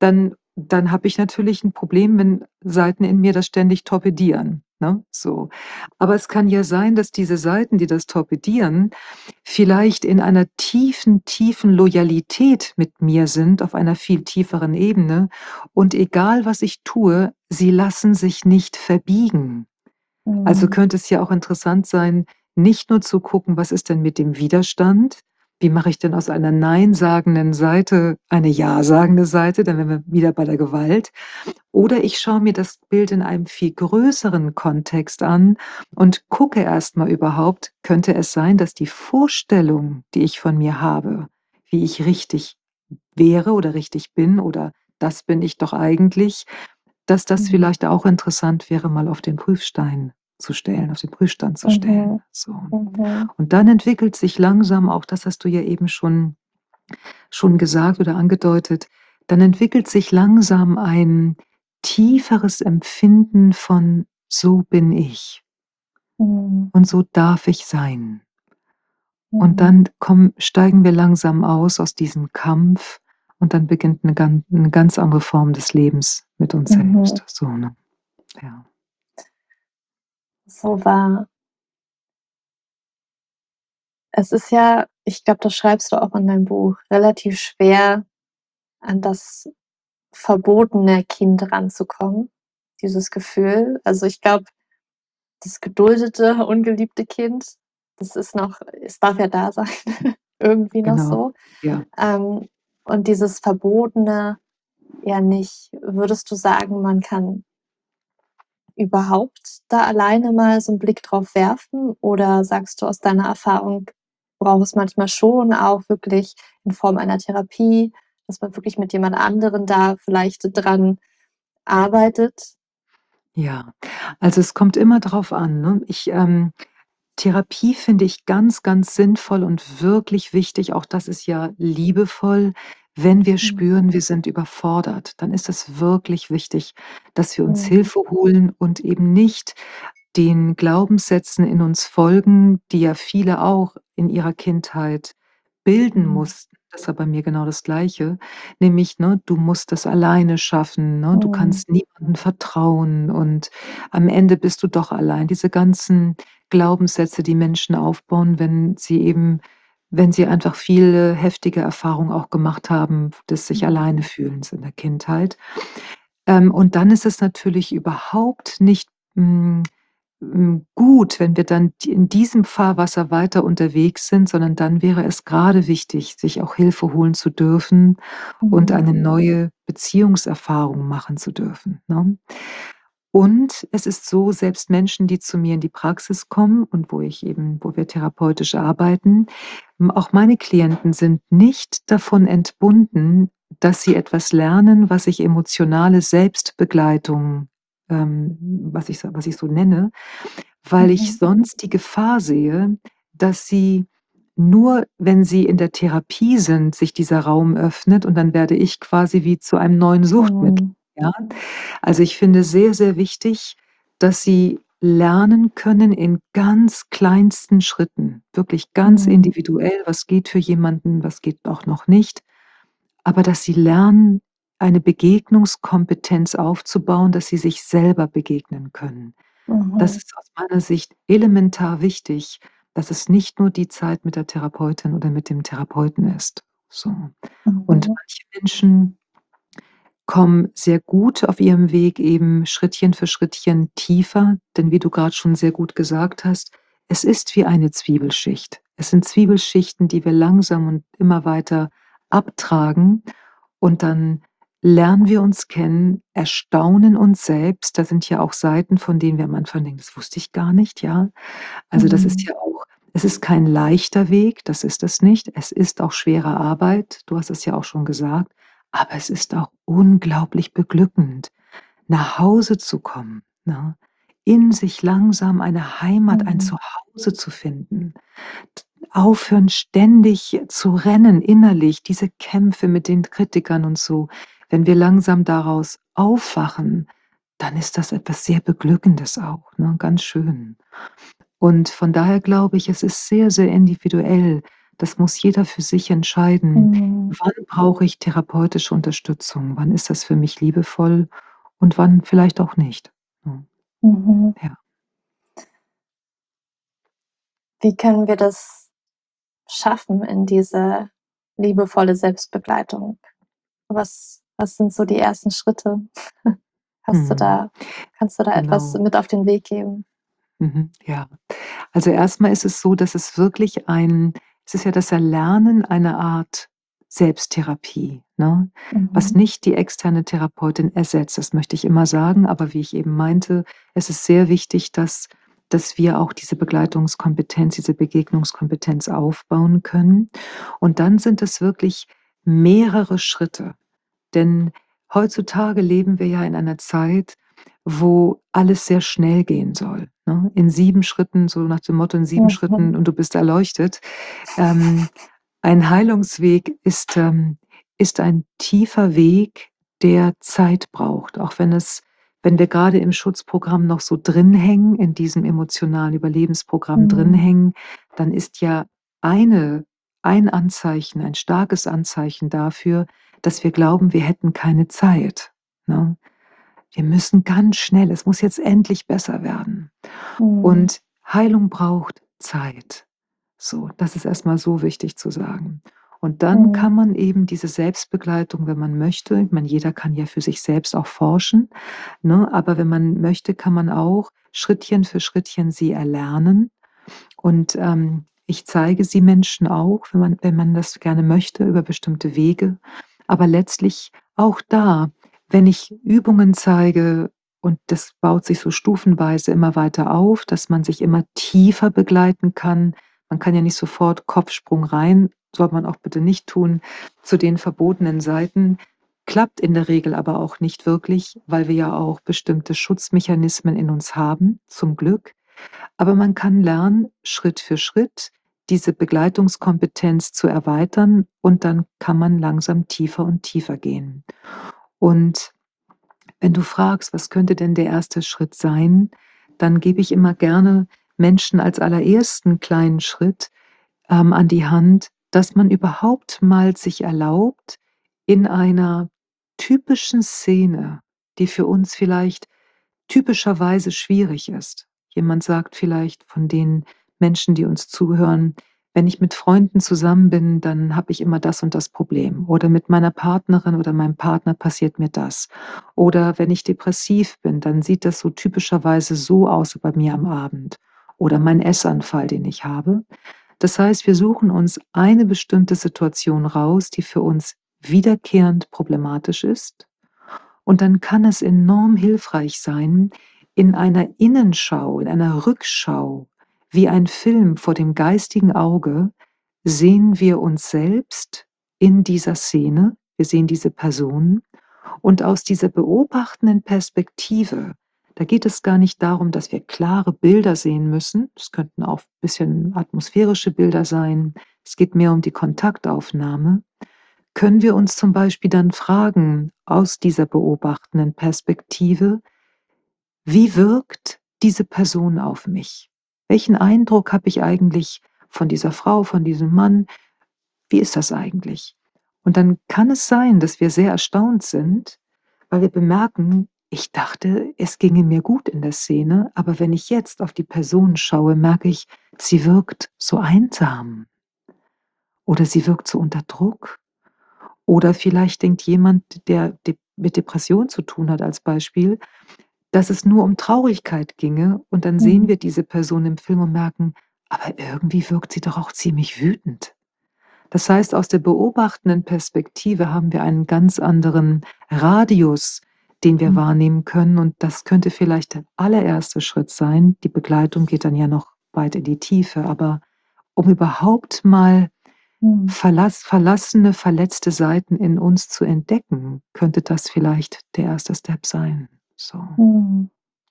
dann habe ich natürlich ein Problem, wenn Seiten in mir das ständig torpedieren, ne, so. Aber es kann ja sein, dass diese Seiten, die das torpedieren, vielleicht in einer tiefen, tiefen Loyalität mit mir sind, auf einer viel tieferen Ebene, und egal, was ich tue, sie lassen sich nicht verbiegen. Also Mhm. könnte es ja auch interessant sein, nicht nur zu gucken, was ist denn mit dem Widerstand? Wie mache ich denn aus einer nein-sagenden Seite eine ja-sagende Seite? Dann wären wir wieder bei der Gewalt. Oder ich schaue mir das Bild in einem viel größeren Kontext an und gucke erst mal überhaupt, könnte es sein, dass die Vorstellung, die ich von mir habe, wie ich richtig wäre oder richtig bin oder das bin ich doch eigentlich, dass das Mhm. vielleicht auch interessant wäre, mal auf den Prüfstein zu stellen, auf den Prüfstand zu stellen, Mhm. so. Mhm. Und dann entwickelt sich langsam auch, das hast du ja eben schon gesagt oder angedeutet, dann entwickelt sich langsam ein tieferes Empfinden von: „So bin ich Mhm. und so darf ich sein.“ Und Mhm. dann steigen wir langsam aus diesem Kampf und dann beginnt eine ganz andere Form des Lebens mit uns Mhm. selbst, so, ne? Ja. So wahr. Es ist ja, ich glaube, das schreibst du auch in deinem Buch, relativ schwer, an das verbotene Kind ranzukommen, dieses Gefühl. Also, ich glaube, das geduldete, ungeliebte Kind, das ist noch, es darf ja da sein, irgendwie noch Genau. so. Ja. Ähm, und dieses Verbotene ja nicht. Würdest du sagen, man kann überhaupt da alleine mal so 'n Blick drauf werfen? Oder sagst du aus deiner Erfahrung, braucht es manchmal schon auch wirklich in Form einer Therapie, dass man wirklich mit jemand anderen da vielleicht dran arbeitet? Ja. Also, es kommt immer drauf an, ne? Therapie finde ich ganz, ganz sinnvoll und wirklich wichtig. Auch das ist ja liebevoll, wenn wir Mhm. spüren, wir sind überfordert. Dann ist es wirklich wichtig, dass wir uns Mhm. Hilfe holen und eben nicht den Glaubenssätzen in uns folgen, die ja viele auch in ihrer Kindheit bilden Mhm. mussten. Das war bei mir genau das Gleiche, nämlich, ne, du musst das alleine schaffen, ne? Du Mhm. kannst niemandem vertrauen und am Ende bist du doch allein. Diese ganzen Glaubenssätze, die Menschen aufbauen, wenn sie einfach viele heftige Erfahrungen auch gemacht haben, des sich Mhm. alleine Fühlens in der Kindheit. Und dann ist es natürlich überhaupt nicht, hm gut, wenn wir dann in diesem Fahrwasser weiter unterwegs sind, sondern dann wäre es gerade wichtig, sich auch Hilfe holen zu dürfen und Mhm. eine neue Beziehungserfahrung machen zu dürfen, ne? Und es ist so, selbst Menschen, die zu mir in die Praxis kommen und wo wir therapeutisch arbeiten, auch meine Klienten sind nicht davon entbunden, dass sie etwas lernen, was ich emotionale Selbstbegleitung, was ich so nenne, weil ich Mhm. sonst die Gefahr sehe, dass sie nur, wenn sie in der Therapie sind, sich dieser Raum öffnet und dann werde ich quasi wie zu einem neuen Suchtmittel, Mhm. ja? Also, ich finde sehr, sehr wichtig, dass sie lernen können in ganz kleinsten Schritten, wirklich ganz Mhm. individuell, was geht für jemanden, was geht auch noch nicht, aber dass sie lernen, eine Begegnungskompetenz aufzubauen, dass sie sich selber begegnen können. Das Mhm. ist aus meiner Sicht elementar wichtig, dass es nicht nur die Zeit mit der Therapeutin oder mit dem Therapeuten ist, so. Und Mhm. manche Menschen kommen sehr gut auf ihrem Weg eben Schrittchen für Schrittchen tiefer, denn wie du grad schon sehr gut gesagt hast, es ist wie eine Zwiebelschicht. Es sind Zwiebelschichten, die wir langsam und immer weiter abtragen und dann lernen wir uns kennen, erstaunen uns selbst. Da sind ja auch Seiten, von denen wir am Anfang denken: „Das wusste ich gar nicht“, ja? Also, das ist Mhm. ja auch es ist kein leichter Weg, das ist es nicht. Es ist auch schwere Arbeit, du hast es ja auch schon gesagt, aber es ist auch unglaublich beglückend, nach Hause zu kommen, ne? In sich langsam eine Heimat, ein Mhm. Zuhause zu finden. Aufhören, ständig zu rennen innerlich, diese Kämpfe mit den Kritikern und so. Wenn wir langsam daraus aufwachen, dann ist das etwas sehr Beglückendes auch, ne, ganz schön. Und von daher glaube ich, es ist sehr, sehr individuell. Das muss jeder für sich entscheiden. Mhm. Wann brauche ich therapeutische Unterstützung? Wann ist das für mich liebevoll und wann vielleicht auch nicht, ne? Mhm. Ja. Wie können wir das schaffen in diese liebevolle Selbstbegleitung? Was sind so die ersten Schritte? Hast du Mhm. da Kannst du da etwas Genau. mit auf den Weg geben? Mhm. Ja. Also, erstmal ist es so, dass es ist ja das Erlernen einer Art Selbsttherapie, ne, was Mhm. nicht die externe Therapeutin ersetzt. Das möchte ich immer sagen, aber wie ich eben meinte, es ist sehr wichtig, dass wir auch diese Begleitungskompetenz, diese Begegnungskompetenz aufbauen können. Und dann sind es wirklich mehrere Schritte. Denn heutzutage leben wir ja in einer Zeit, wo alles sehr schnell gehen soll, ne? In 7 Schritten, so nach dem Motto: „In 7 Mhm. Schritten und du bist erleuchtet.“ Ähm, ein Heilungsweg ist ein tiefer Weg, der Zeit braucht, auch wenn wir grade im Schutzprogramm noch so drin hängen, in diesem emotionalen Überlebensprogramm drin Mhm. hängen, dann ist ja eine ein Anzeichen, ein starkes Anzeichen dafür, dass wir glauben, wir hätten keine Zeit, ne? Wir müssen ganz schnell es muss jetzt endlich besser werden. Mhm. Und Heilung braucht Zeit. So, das ist erst mal so wichtig zu sagen. Und dann Mhm. kann man eben diese Selbstbegleitung, wenn man möchte ich meine, jeder kann ja für sich selbst auch forschen, ne? Aber wenn man möchte, kann man auch Schrittchen für Schrittchen sie erlernen. Und, ich zeige sie Menschen auch, wenn man das gerne möchte, über bestimmte Wege. Aber letztlich auch da, wenn ich Übungen zeige und das baut sich so stufenweise immer weiter auf, dass man sich immer tiefer begleiten kann. Man kann ja nicht sofort Kopfsprung rein, soll man auch bitte nicht tun, zu den verbotenen Seiten. Klappt in der Regel aber auch nicht wirklich, weil wir ja auch bestimmte Schutzmechanismen in uns haben, zum Glück. Aber man kann lernen, Schritt für Schritt diese Begleitungskompetenz zu erweitern und dann kann man langsam tiefer und tiefer gehen. Und wenn du fragst: „Was könnte denn der erste Schritt sein?“, dann gebe ich immer gerne Menschen als allerersten kleinen Schritt, an die Hand, dass man überhaupt mal sich erlaubt, in einer typischen Szene, die für uns vielleicht typischerweise schwierig ist. Jemand sagt vielleicht von den Menschen, die uns zuhören: wenn ich mit Freunden zusammen bin, dann habe ich immer das und das Problem. Oder mit meiner Partnerin oder meinem Partner passiert mir das. Oder wenn ich depressiv bin, dann sieht das so typischerweise so aus bei mir am Abend. Oder mein Essanfall, den ich habe. Das heißt, wir suchen uns eine bestimmte Situation raus, die für uns wiederkehrend problematisch ist. Und dann kann es enorm hilfreich sein, in einer Innenschau, in einer Rückschau, wie ein Film vor dem geistigen Auge, sehen wir uns selbst in dieser Szene, wir sehen diese Person und aus dieser beobachtenden Perspektive, da geht es gar nicht darum, dass wir klare Bilder sehen müssen, es könnten auch ein bisschen atmosphärische Bilder sein, es geht mehr um die Kontaktaufnahme, können wir uns zum Beispiel dann fragen, aus dieser beobachtenden Perspektive: „Wie wirkt diese Person auf mich? Welchen Eindruck habe ich eigentlich von dieser Frau, von diesem Mann? Wie ist das eigentlich?“ Und dann kann es sein, dass wir sehr erstaunt sind, weil wir bemerken: „Ich dachte, es ginge mir gut in der Szene, aber wenn ich jetzt auf die Person schaue, merke ich, sie wirkt so einsam oder sie wirkt so unter Druck.“ Oder vielleicht denkt jemand, der mit Depression zu tun hat als Beispiel, dass es nur um Traurigkeit ginge und dann sehen Mhm. wir diese Person im Film und merken: „Aber irgendwie wirkt sie doch auch ziemlich wütend.“ Das heißt, aus der beobachtenden Perspektive haben wir einen ganz anderen Radius, den wir Mhm. wahrnehmen können und das könnte vielleicht der allererste Schritt sein. Die Begleitung geht dann ja noch weit in die Tiefe, aber um überhaupt mal Mhm. verlassene, verletzte Seiten in uns zu entdecken, könnte das vielleicht der erste Step sein. So. Mhm.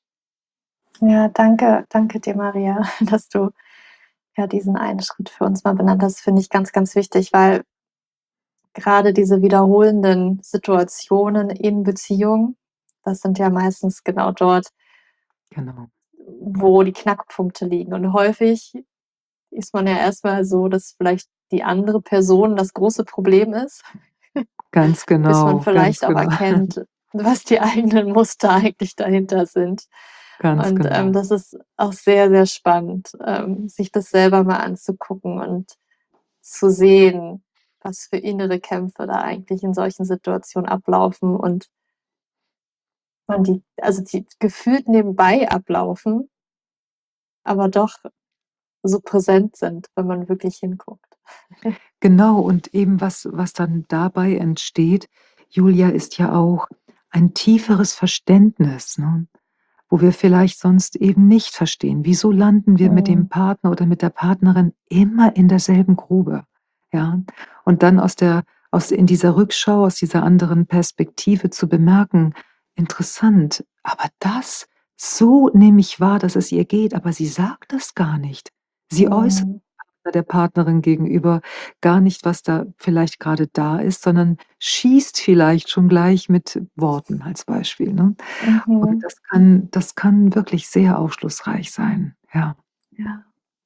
Ja, danke dir, Maria, dass du ja diesen einen Schritt für uns mal benannt hast, finde ich ganz, ganz wichtig, weil gerade diese wiederholenden Situationen in Beziehungen, das sind ja meistens genau dort, Genau. wo die Knackpunkte liegen. Und häufig ist man ja erst mal so, dass vielleicht die andere Person das große Problem ist, bis man Ganz vielleicht auch genau, erkennt, was die eigenen Muster eigentlich dahinter sind. ganz Und, genau. das ist auch sehr, sehr spannend, sich das selber mal anzugucken und zu sehen, was für innere Kämpfe da eigentlich in solchen Situationen ablaufen und man die gefühlt nebenbei ablaufen, aber doch so präsent sind, wenn man wirklich hinguckt. Genau, und eben was dann dabei entsteht, Julia, ist ja auch ein tieferes Verständnis, ne, wo wir vielleicht sonst eben nicht verstehen. Wieso landen wir mit dem Mhm. Partner oder mit der Partnerin immer in derselben Grube, ja? Und dann aus in dieser Rückschau, aus dieser anderen Perspektive zu bemerken: „Interessant, aber das so nehme ich wahr, dass es ihr geht, aber sie sagt das gar nicht. Sie äußert Mhm. der Partnerin gegenüber gar nicht, was da vielleicht gerade da ist, sondern schießt vielleicht schon gleich mit Worten als Beispiel, ne? Und Mhm. das kann wirklich sehr aufschlussreich sein, ja. Ja.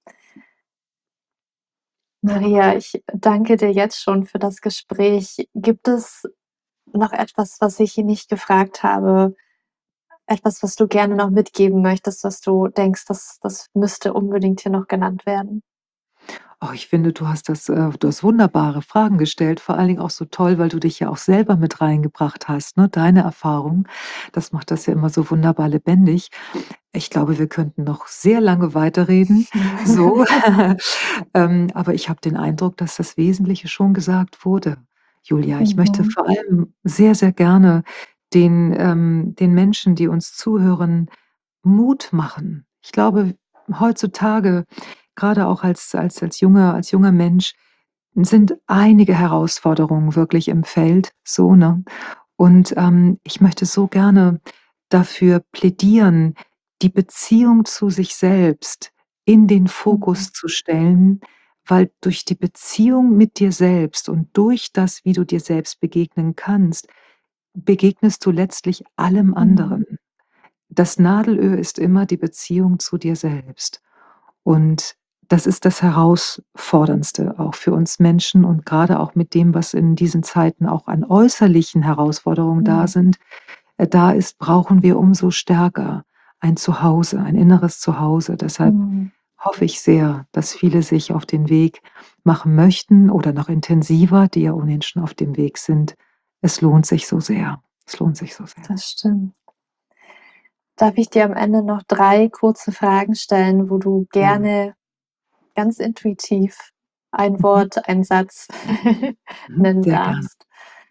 Maria, ich danke dir jetzt schon für das Gespräch. Gibt es noch etwas, was ich nicht gefragt habe? Etwas, was du gerne noch mitgeben möchtest, was du denkst, das müsste unbedingt hier noch genannt werden? Oh, ich finde, du hast wunderbare Fragen gestellt, vor allen Dingen auch so toll, weil du dich ja auch selber mit reingebracht hast, ne, deine Erfahrung. Das macht das ja immer so wunderbar lebendig. Ich glaube, wir könnten noch sehr lange weiterreden, so. Aber ich habe den Eindruck, dass das Wesentliche schon gesagt wurde, Julia. Ich möchte Mhm. vor allem sehr, sehr gerne den Menschen, die uns zuhören, Mut machen. Ich glaube, heutzutage, gerade auch als junger Mensch, sind einige Herausforderungen wirklich im Feld, so, ne? Und, ich möchte so gerne dafür plädieren, die Beziehung zu sich selbst in den Mhm. Fokus zu stellen, weil durch die Beziehung mit dir selbst und durch das, wie du dir selbst begegnen kannst, begegnest du letztlich allem Mhm. anderen. Das Nadelöhr ist immer die Beziehung zu dir selbst. Und das ist das Herausforderndste auch für uns Menschen und grade auch mit dem, was in diesen Zeiten auch an äußerlichen Herausforderungen da Mhm. sind da ist, brauchen wir umso stärker ein Zuhause, ein inneres Zuhause. Deshalb Mhm. hoffe ich sehr, dass viele sich auf den Weg machen möchten oder noch intensiver, die ja ohnehin schon auf dem Weg sind. Es lohnt sich so sehr. Es lohnt sich so sehr. Das stimmt. Darf ich dir am Ende noch 3 kurze Fragen stellen, wo du Gerne. gerne ganz intuitiv ein Mhm. Wort, einen Satz Mhm. nennen Sehr gerne. darfst?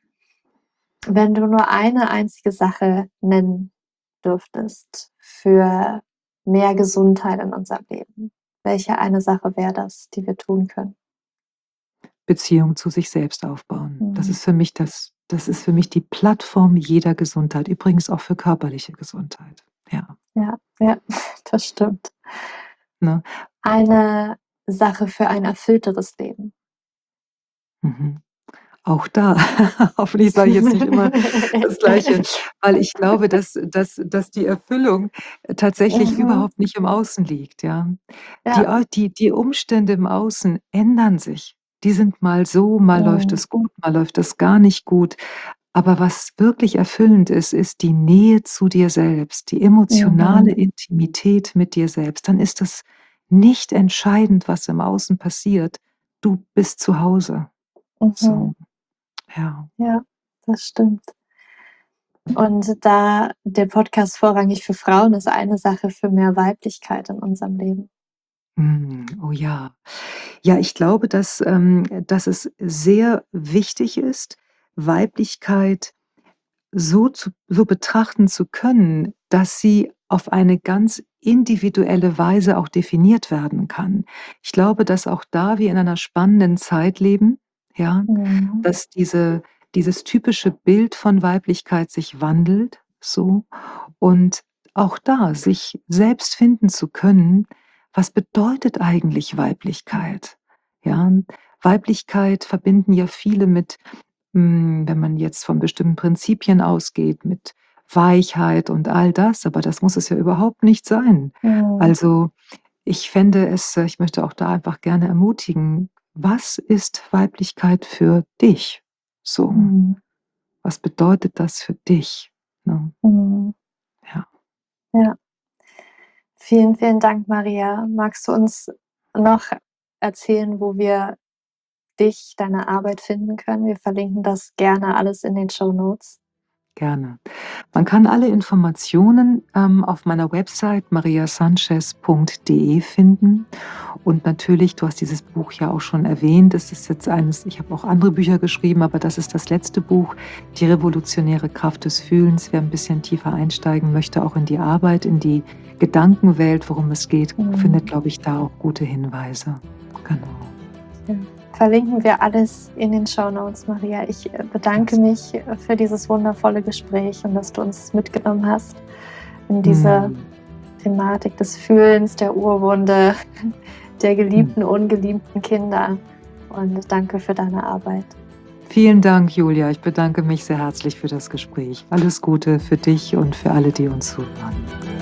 Wenn du nur eine einzige Sache nennen dürftest für mehr Gesundheit in unserem Leben, welche eine Sache wäre das, die wir tun können? Beziehung zu sich selbst aufbauen. Das Mhm. ist für mich das ist für mich die Plattform jeder Gesundheit, übrigens auch für körperliche Gesundheit. Ja, Ja, ja, das stimmt. ne? Eine Sache für ein erfüllteres Leben. Mhm. Auch da, hoffentlich sage ich jetzt nicht immer das Gleiche, weil ich glaube, dass die Erfüllung tatsächlich Mhm. überhaupt nicht im Außen liegt, ja. Ja. Die Umstände im Außen ändern sich. Die sind mal so, mal läuft Mhm. es gut, mal läuft es gar nicht gut. Aber was wirklich erfüllend ist, ist die Nähe zu dir selbst, die emotionale Mhm. Intimität mit dir selbst. Dann ist es nicht entscheidend, was im Außen passiert. Du bist zu Hause. Mhm. So, ja, Ja, das stimmt. Und da der Podcast vorrangig für Frauen ist, eine Sache für mehr Weiblichkeit in unserem Leben. oh ja. Ja, ich glaube, dass es sehr wichtig ist, Weiblichkeit so betrachten zu können, dass sie auf eine ganz individuelle Weise auch definiert werden kann. Ich glaube, dass auch da wir in einer spannenden Zeit leben, ja, Mhm. dass dieses typische Bild von Weiblichkeit sich wandelt, so, und auch da sich selbst finden zu können, was bedeutet eigentlich Weiblichkeit? Ja, Weiblichkeit verbinden ja viele mit wenn man jetzt von bestimmten Prinzipien ausgeht, mit Weichheit und all das, aber das muss es ja überhaupt nicht sein. Mhm. Also, ich möchte auch da einfach gerne ermutigen, was ist Weiblichkeit für dich? So, Mhm. was bedeutet das für dich, ne? Mhm. Ja, Ja. Vielen, vielen Dank, Maria. Magst du uns noch erzählen, wo wir dich, deine Arbeit finden können? Wir verlinken das gerne alles in den Shownotes. gerne. Man kann alle Informationen, auf meiner Website mariasanchez.de finden. Und natürlich, du hast dieses Buch ja auch schon erwähnt, es ist jetzt eines ich habe auch andere Bücher geschrieben, aber das ist das letzte Buch, „Die revolutionäre Kraft des Fühlens". Wer ein bisschen tiefer einsteigen möchte, auch in die Arbeit, in die Gedankenwelt, worum es geht, findet, Mhm. glaube ich, da auch gute Hinweise. Genau. Ja. Verlinken wir alles in den Shownotes, Maria. Ich bedanke Ganz mich für dieses wundervolle Gespräch und dass du uns mitgenommen hast in diese mhm. Thematik des Fühlens, der Urwunde, der Mhm. geliebten, ungeliebten Kinder. Und danke für deine Arbeit. Vielen Dank, Julia. Ich bedanke mich sehr herzlich für das Gespräch. Alles Gute für dich und für alle, die uns zuhören.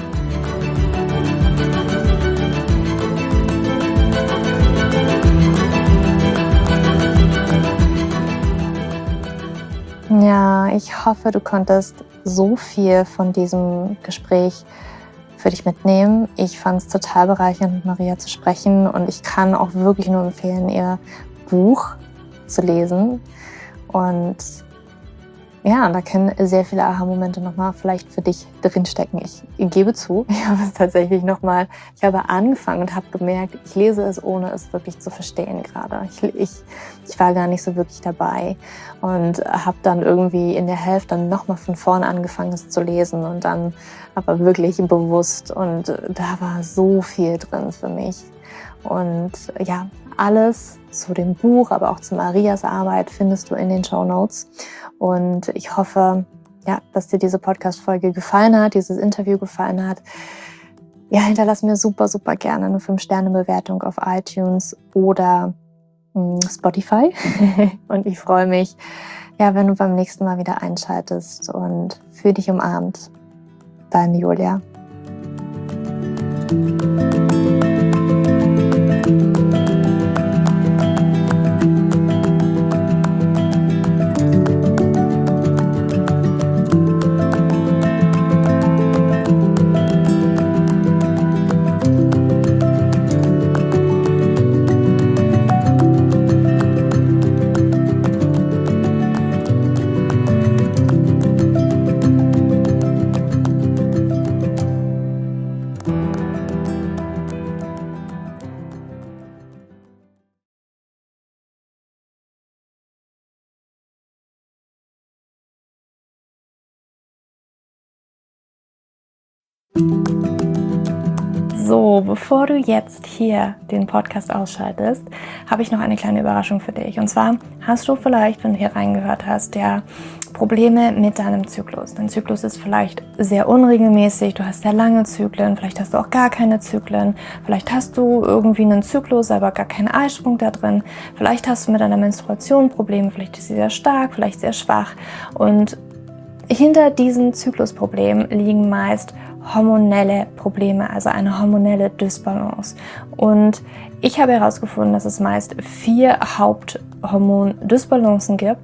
Ja, ich hoffe, du konntest so viel von diesem Gespräch für dich mitnehmen. Ich fand es total bereichernd, mit Maria zu sprechen und ich kann auch wirklich nur empfehlen, ihr Buch zu lesen. Und ja, da können sehr viele Aha-Momente nochmal vielleicht für dich drinstecken. Ich gebe zu, ich habe es tatsächlich nochmal, ich habe angefangen und habe gemerkt, ich lese es, ohne es wirklich zu verstehen gerade. Ich war gar nicht so wirklich dabei und habe dann irgendwie in der Hälfte dann nochmal von vorne angefangen, es zu lesen und dann aber wirklich bewusst und da war so viel drin für mich. Und ja, alles zu dem Buch, aber auch zu Marias Arbeit findest du in den Shownotes. Und ich hoffe, ja, dass dir diese Podcast-Folge gefallen hat, dieses Interview gefallen hat. Ja, hinterlass mir super, super gerne eine 5-Sterne-Bewertung auf iTunes oder Spotify. Und ich freue mich, ja, wenn du beim nächsten Mal wieder einschaltest und fühl dich umarmt. Deine Julia. So, bevor du jetzt hier den Podcast ausschaltest, habe ich noch eine kleine Überraschung für dich. Und zwar hast du vielleicht, wenn du hier reingehört hast, ja Probleme mit deinem Zyklus. Dein Zyklus ist vielleicht sehr unregelmäßig, du hast sehr lange Zyklen, vielleicht hast du auch gar keine Zyklen, vielleicht hast du irgendwie einen Zyklus, aber gar keinen Eisprung da drin, vielleicht hast du mit deiner Menstruation Probleme, vielleicht ist sie sehr stark, vielleicht sehr schwach. Und hinter diesen Zyklusproblemen liegen meist hormonelle Probleme, also eine hormonelle Dysbalance. Und ich habe herausgefunden, dass es meist 4 Haupthormon-Dysbalancen gibt: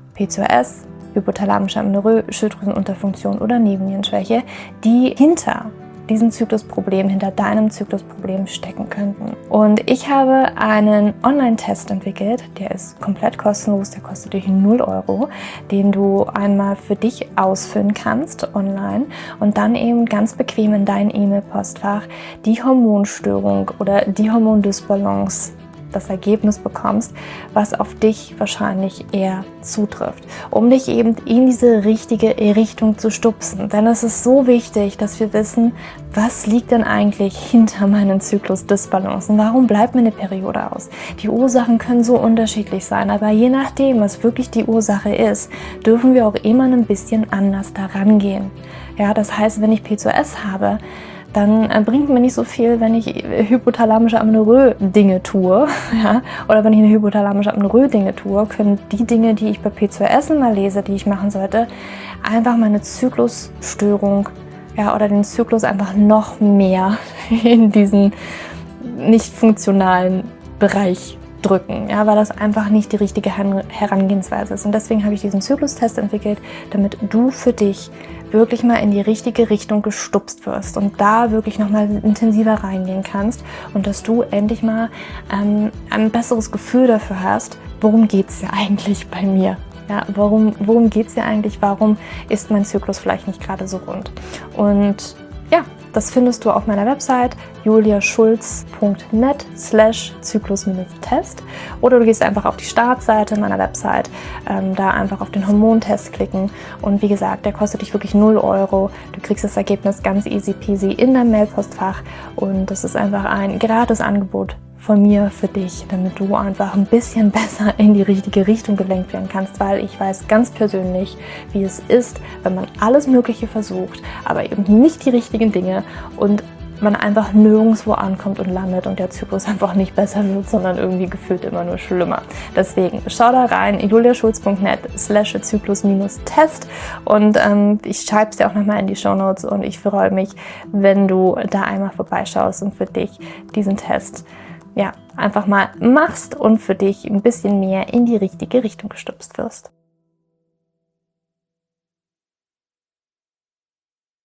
PCOS, hypothalamische Amenorrhoe, Schilddrüsenunterfunktion oder Nebennierenschwäche, die hinter diesen Zyklusproblem, hinter deinem Zyklusproblem stecken könnten. Und ich habe einen Online-Test entwickelt, der ist komplett kostenlos, der kostet dich 0 €, den du einmal für dich ausfüllen kannst online und dann eben ganz bequem in dein E-Mail-Postfach die Hormonstörung oder die Hormondysbalance, das Ergebnis bekommst, was auf dich wahrscheinlich eher zutrifft, um dich eben in diese richtige Richtung zu stupsen. Denn es ist so wichtig, dass wir wissen, was liegt denn eigentlich hinter meinen Zyklusdysbalancen? Warum bleibt mir eine Periode aus? Die Ursachen können so unterschiedlich sein, aber je nachdem, was wirklich die Ursache ist, dürfen wir auch immer ein bisschen anders daran gehen. Ja, das heißt, wenn ich PCOS habe, dann bringt mir nicht so viel, wenn ich hypothalamische Amenorrhoe Dinge tue, ja, oder wenn ich eine hypothalamische Amenorrhoe Dinge tue, können die Dinge, die ich bei PCOS immer lese, die ich machen sollte, einfach meine Zyklusstörung, ja, oder den Zyklus einfach noch mehr in diesen nicht funktionalen Bereich drücken, ja, weil das einfach nicht die richtige Herangehensweise ist. Und deswegen habe ich diesen Zyklustest entwickelt, damit du für dich wirklich mal in die richtige Richtung gestupst wirst und da wirklich nochmal intensiver reingehen kannst und dass du endlich mal ein besseres Gefühl dafür hast, worum geht es ja eigentlich bei mir? Ja, worum geht es ja eigentlich? Warum ist mein Zyklus vielleicht nicht gerade so rund? Und ja, das findest du auf meiner Website juliaschulz.net/Zyklus-Test oder du gehst einfach auf die Startseite meiner Website, da einfach auf den Hormontest klicken und wie gesagt, der kostet dich wirklich 0 €. Du kriegst das Ergebnis ganz easy peasy in dein Mailpostfach und das ist einfach ein gratis Angebot von mir für dich, damit du einfach ein bisschen besser in die richtige Richtung gelenkt werden kannst, weil ich weiß ganz persönlich, wie es ist, wenn man alles Mögliche versucht, aber eben nicht die richtigen Dinge und man einfach nirgendwo ankommt und landet und der Zyklus einfach nicht besser wird, sondern irgendwie gefühlt immer nur schlimmer. Deswegen schau da rein, juliaschulz.net/Zyklus-Test und ich schreibe es dir auch nochmal in die Shownotes und ich freue mich, wenn du da einmal vorbeischaust und für dich diesen Test einfach mal machst und für dich ein bisschen mehr in die richtige Richtung gestupst wirst.